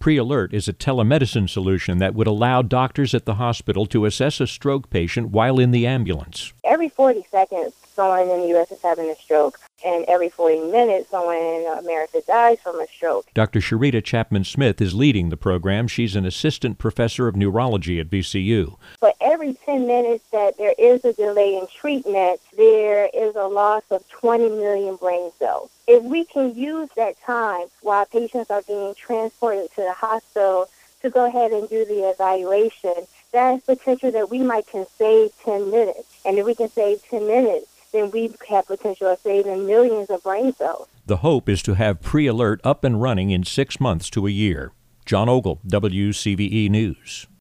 Pre-Alert is a telemedicine solution that would allow doctors at the hospital to assess a stroke patient while in the ambulance. Every 40 seconds, someone in the U.S. is having a stroke, and every 40 minutes, someone in America dies from a stroke. Dr. Sharita Chapman-Smith is leading the program. She's an assistant professor of neurology at VCU. For every 10 minutes that there is a delay in treatment, there is a loss of 20 million brain cells. If we can use that time while patients are being transported to the hospital to go ahead and do the evaluation, that's potential that we might can save 10 minutes. And if we can save 10 minutes, then we have potential of saving millions of brain cells. The hope is to have Pre-Alert up and running in 6 months to a year. John Ogle, WCVE News.